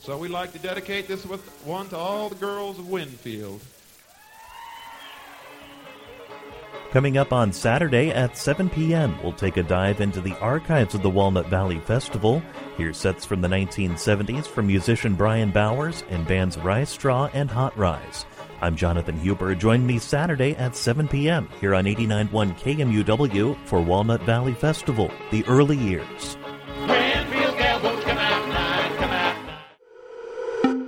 So we'd like to dedicate this one to all the girls of Winfield. Coming up on Saturday at 7 p.m., we'll take a dive into the archives of the Walnut Valley Festival. Hear sets from the 1970s from musician Brian Bowers and bands Rye Straw and Hot Rise. I'm Jonathan Huber. Join me Saturday at 7 p.m. here on 89.1 KMUW for Walnut Valley Festival, the early years. Winfield Cowboys, come out tonight, come out tonight.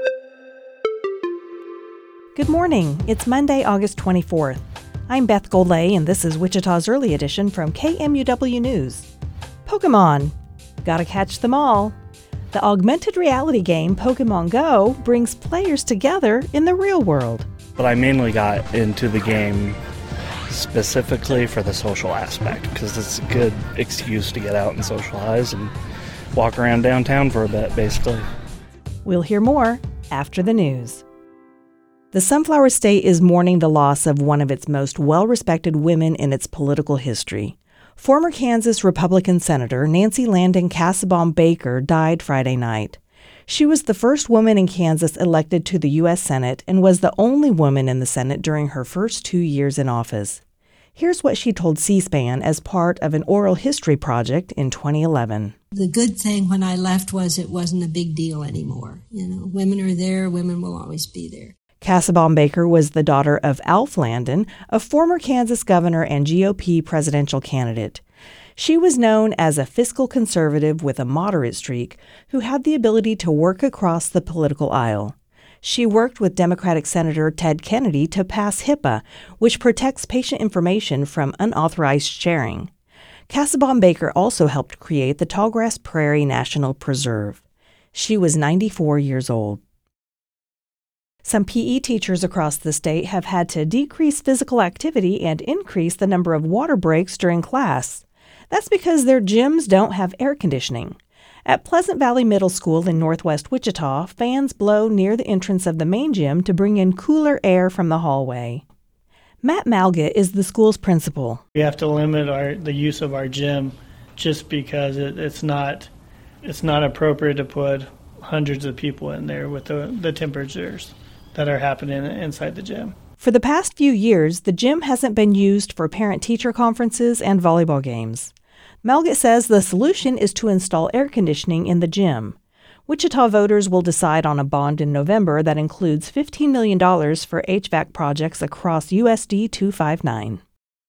Good morning. It's Monday, August 24th. I'm Beth Golay, and this is Wichita's Early Edition from KMUW News. Pokemon. Gotta catch them all. The augmented reality game Pokemon Go brings players together in the real world. But I mainly got into the game specifically for the social aspect, because it's a good excuse to get out and socialize and walk around downtown for a bit, basically. We'll hear more after the news. The Sunflower State is mourning the loss of one of its most well-respected women in its political history. Former Kansas Republican Senator Nancy Landon Kassebaum Baker died Friday night. She was the first woman in Kansas elected to the U.S. Senate and was the only woman in the Senate during her first 2 years in office. Here's what she told C-SPAN as part of an oral history project in 2011. The good thing when I left was it wasn't a big deal anymore. You know, women are there, women will always be there. Kassebaum Baker was the daughter of Alf Landon, a former Kansas governor and GOP presidential candidate. She was known as a fiscal conservative with a moderate streak who had the ability to work across the political aisle. She worked with Democratic Senator Ted Kennedy to pass HIPAA, which protects patient information from unauthorized sharing. Kassebaum Baker also helped create the Tallgrass Prairie National Preserve. She was 94 years old. Some PE teachers across the state have had to decrease physical activity and increase the number of water breaks during class. That's because their gyms don't have air conditioning. At Pleasant Valley Middle School in northwest Wichita, fans blow near the entrance of the main gym to bring in cooler air from the hallway. Matt Malgett is the school's principal. We have to limit the use of our gym just because it's not appropriate to put hundreds of people in there with the temperatures that are happening inside the gym. For the past few years, the gym hasn't been used for parent-teacher conferences and volleyball games. Malgett says the solution is to install air conditioning in the gym. Wichita voters will decide on a bond in November that includes $15 million for HVAC projects across USD 259.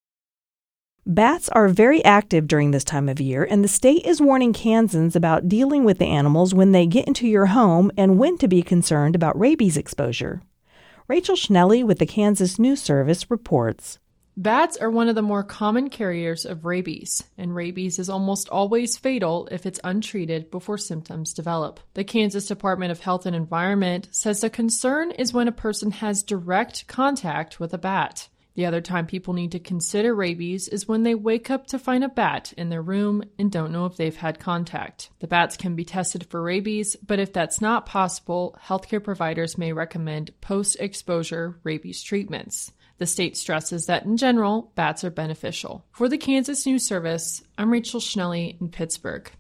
Bats are very active during this time of year, and the state is warning Kansans about dealing with the animals when they get into your home and when to be concerned about rabies exposure. Rachel Schnelly with the Kansas News Service reports. Bats are one of the more common carriers of rabies, and rabies is almost always fatal if it's untreated before symptoms develop. The Kansas Department of Health and Environment says the concern is when a person has direct contact with a bat. The other time people need to consider rabies is when they wake up to find a bat in their room and don't know if they've had contact. The bats can be tested for rabies, but if that's not possible, healthcare providers may recommend post-exposure rabies treatments. The state stresses that in general, bats are beneficial. For the Kansas News Service, I'm Rachel Schnelly in Pittsburgh.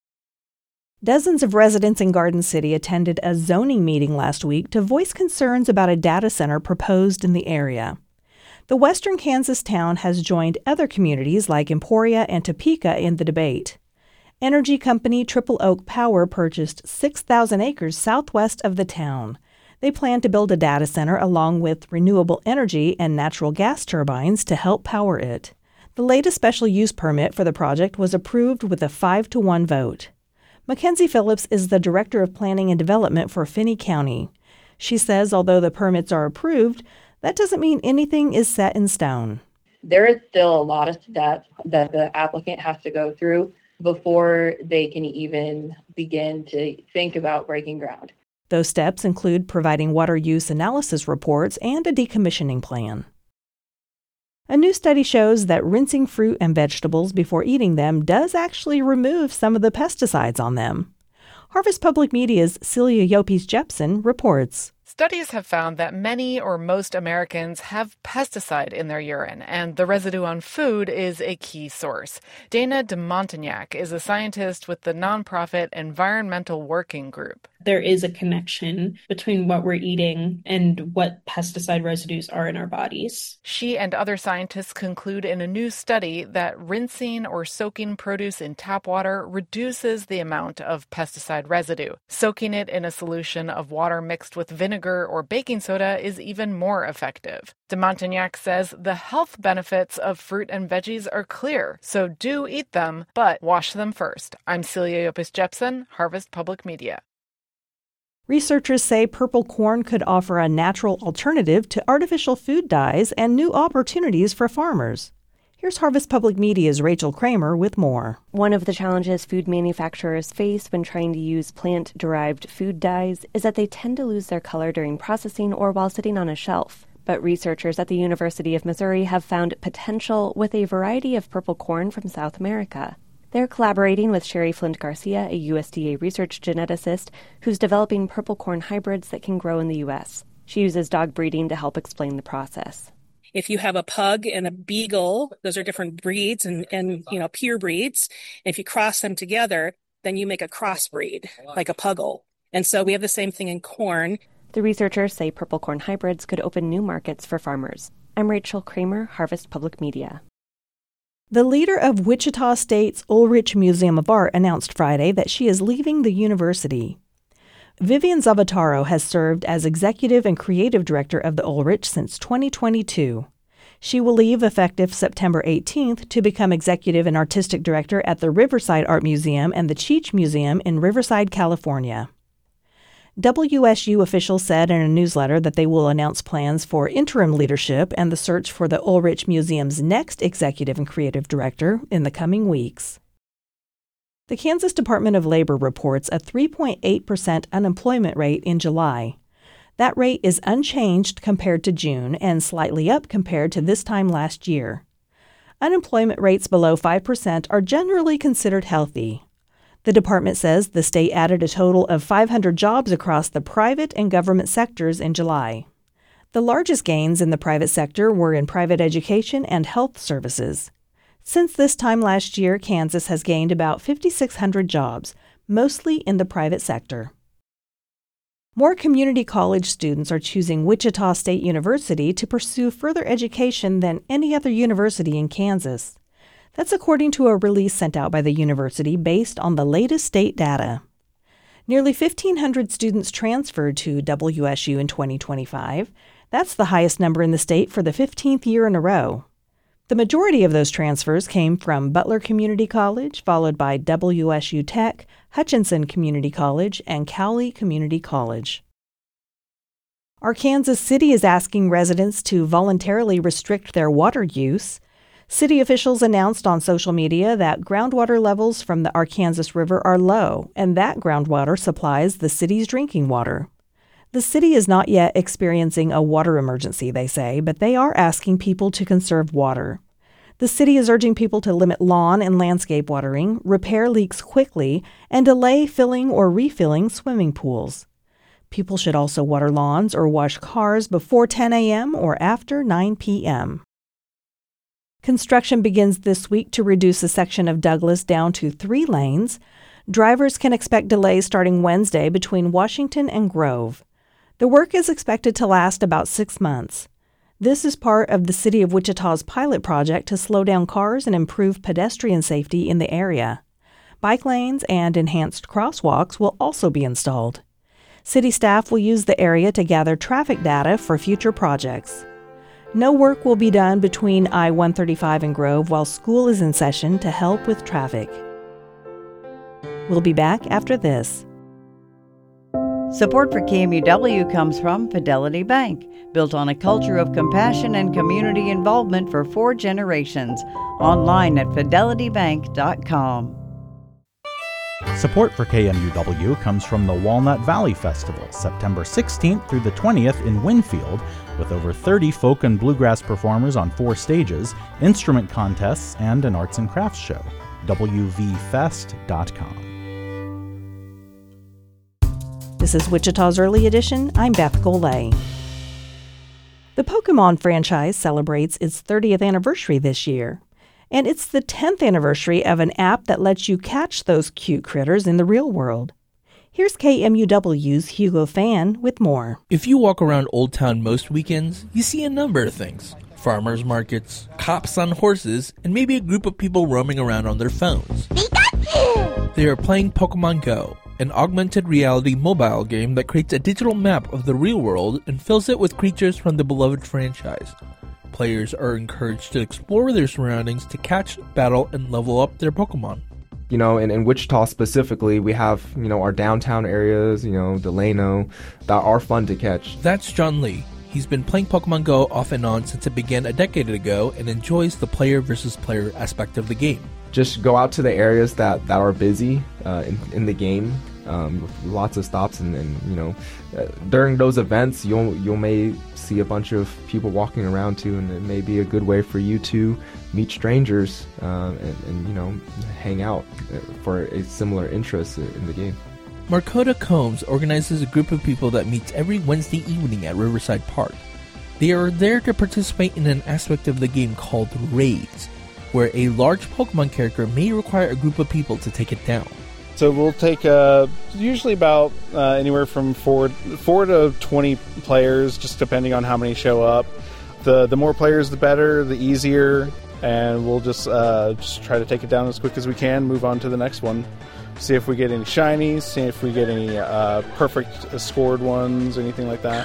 Dozens of residents in Garden City attended a zoning meeting last week to voice concerns about a data center proposed in the area. The western Kansas town has joined other communities like Emporia and Topeka in the debate. Energy company Triple Oak Power purchased 6,000 acres southwest of the town. They plan to build a data center along with renewable energy and natural gas turbines to help power it. The latest special use permit for the project was approved with a 5-1 vote. Mackenzie Phillips is the Director of Planning and Development for Finney County. She says although the permits are approved, that doesn't mean anything is set in stone. There is still a lot of steps that the applicant has to go through before they can even begin to think about breaking ground. Those steps include providing water use analysis reports and a decommissioning plan. A new study shows that rinsing fruit and vegetables before eating them does actually remove some of the pesticides on them. Harvest Public Media's Celia Yopes Jepson reports. Studies have found that many or most Americans have pesticide in their urine, and the residue on food is a key source. Dana de Montagnac is a scientist with the nonprofit Environmental Working Group. There is a connection between what we're eating and what pesticide residues are in our bodies. She and other scientists conclude in a new study that rinsing or soaking produce in tap water reduces the amount of pesticide residue. Soaking it in a solution of water mixed with vinegar or baking soda is even more effective. De Montagnac says the health benefits of fruit and veggies are clear, so do eat them, but wash them first. I'm Celia Yopis-Jepson, Harvest Public Media. Researchers say purple corn could offer a natural alternative to artificial food dyes and new opportunities for farmers. Here's Harvest Public Media's Rachel Kramer with more. One of the challenges food manufacturers face when trying to use plant-derived food dyes is that they tend to lose their color during processing or while sitting on a shelf. But researchers at the University of Missouri have found potential with a variety of purple corn from South America. They're collaborating with Sherry Flint Garcia, a USDA research geneticist who's developing purple corn hybrids that can grow in the U.S. She uses dog breeding to help explain the process. If you have a pug and a beagle, those are different breeds and pure breeds. And if you cross them together, then you make a crossbreed, like a puggle. And so we have the same thing in corn. The researchers say purple corn hybrids could open new markets for farmers. I'm Rachel Kramer, Harvest Public Media. The leader of Wichita State's Ulrich Museum of Art announced Friday that she is leaving the university. Vivian Zavataro has served as executive and creative director of the Ulrich since 2022. She will leave effective September 18th to become executive and artistic director at the Riverside Art Museum and the Cheech Museum in Riverside, California. WSU officials said in a newsletter that they will announce plans for interim leadership and the search for the Ulrich Museum's next executive and creative director in the coming weeks. The Kansas Department of Labor reports a 3.8% unemployment rate in July. That rate is unchanged compared to June and slightly up compared to this time last year. Unemployment rates below 5% are generally considered healthy. The department says the state added a total of 500 jobs across the private and government sectors in July. The largest gains in the private sector were in private education and health services. Since this time last year, Kansas has gained about 5,600 jobs, mostly in the private sector. More community college students are choosing Wichita State University to pursue further education than any other university in Kansas. That's according to a release sent out by the university based on the latest state data. Nearly 1,500 students transferred to WSU in 2025. That's the highest number in the state for the 15th year in a row. The majority of those transfers came from Butler Community College, followed by WSU Tech, Hutchinson Community College, and Cowley Community College. Arkansas City is asking residents to voluntarily restrict their water use. City officials announced on social media that groundwater levels from the Arkansas River are low, and that groundwater supplies the city's drinking water. The city is not yet experiencing a water emergency, they say, but they are asking people to conserve water. The city is urging people to limit lawn and landscape watering, repair leaks quickly, and delay filling or refilling swimming pools. People should also water lawns or wash cars before 10 a.m. or after 9 p.m. Construction begins this week to reduce a section of Douglas down to 3 lanes. Drivers can expect delays starting Wednesday between Washington and Grove. The work is expected to last about 6 months. This is part of the City of Wichita's pilot project to slow down cars and improve pedestrian safety in the area. Bike lanes and enhanced crosswalks will also be installed. City staff will use the area to gather traffic data for future projects. No work will be done between I-135 and Grove while school is in session to help with traffic. We'll be back after this. Support for KMUW comes from Fidelity Bank, built on a culture of compassion and community involvement for 4 generations. Online at fidelitybank.com. Support for KMUW comes from the Walnut Valley Festival, September 16th through the 20th in Winfield, with over 30 folk and bluegrass performers on 4 stages, instrument contests, and an arts and crafts show. WVFest.com. This is Wichita's Early Edition. I'm Beth Golay. The Pokemon franchise celebrates its 30th anniversary this year. And it's the 10th anniversary of an app that lets you catch those cute critters in the real world. Here's KMUW's Hugo Fan with more. If you walk around Old Town most weekends, you see a number of things. Farmers markets, cops on horses, and maybe a group of people roaming around on their phones. Pikachu! They are playing Pokemon Go, an augmented reality mobile game that creates a digital map of the real world and fills it with creatures from the beloved franchise. Players are encouraged to explore their surroundings to catch, battle, and level up their Pokemon. You know, in Wichita specifically, we have, our downtown areas, Delano, that are fun to catch. That's John Lee. He's been playing Pokemon Go off and on since it began a decade ago and enjoys the player versus player aspect of the game. Just go out to the areas that are busy in the game, with lots of stops, and during those events, you may see a bunch of people walking around too, and it may be a good way for you to meet strangers and hang out for a similar interest in the game. Markota Combs organizes a group of people that meets every Wednesday evening at Riverside Park. They are there to participate in an aspect of the game called raids, where a large Pokemon character may require a group of people to take it down. So we'll take usually about anywhere from 4 to 20 players, just depending on how many show up. The more players, the better, the easier, and we'll just try to take it down as quick as we can, move on to the next one. See if we get any shinies, see if we get any perfect scored ones, anything like that.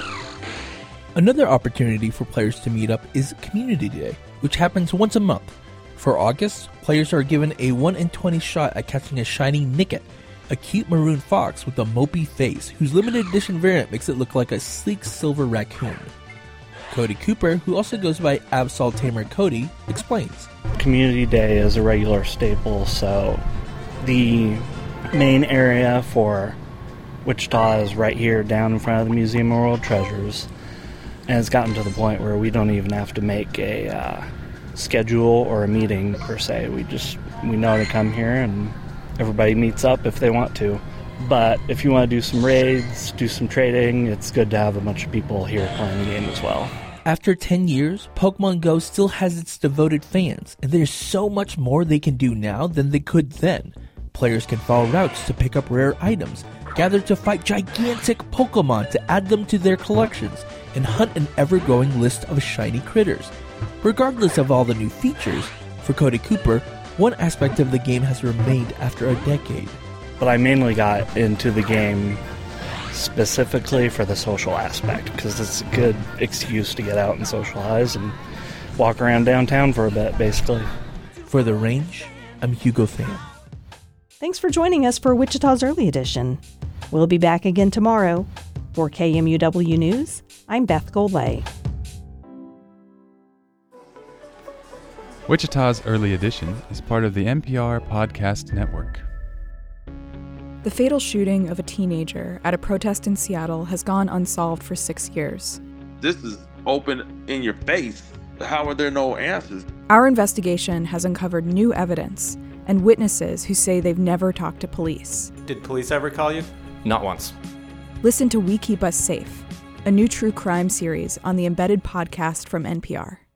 Another opportunity for players to meet up is Community Day, which happens once a month. For August, players are given a 1 in 20 shot at catching a shiny Nickit, a cute maroon fox with a mopey face whose limited edition variant makes it look like a sleek silver raccoon. Cody Cooper, who also goes by Absol Tamer Cody, explains. Community Day is a regular staple, so the main area for Wichita is right here down in front of the Museum of World Treasures, and it's gotten to the point where we don't even have to make a schedule or a meeting per se. We know to come here and everybody meets up if they want to. But if you want to do some raids, do some trading, it's good to have a bunch of people here playing the game as well. After 10 years, Pokemon Go still has its devoted fans, and there's so much more they can do now than they could then. Players can follow routes to pick up rare items, gather to fight gigantic Pokemon to add them to their collections, and hunt an ever-growing list of shiny critters. Regardless of all the new features, for Cody Cooper, one aspect of the game has remained after a decade. But I mainly got into the game specifically for the social aspect, because it's a good excuse to get out and socialize and walk around downtown for a bit, basically. For The Range, I'm Hugo Fan. Thanks for joining us for Wichita's Early Edition. We'll be back again tomorrow. For KMUW News, I'm Beth Golay. Wichita's Early Edition is part of the NPR Podcast Network. The fatal shooting of a teenager at a protest in Seattle has gone unsolved for 6 years. This is open in your face. How are there no answers? Our investigation has uncovered new evidence and witnesses who say they've never talked to police. Did police ever call you? Not once. Listen to We Keep Us Safe, a new true crime series on the Embedded podcast from NPR.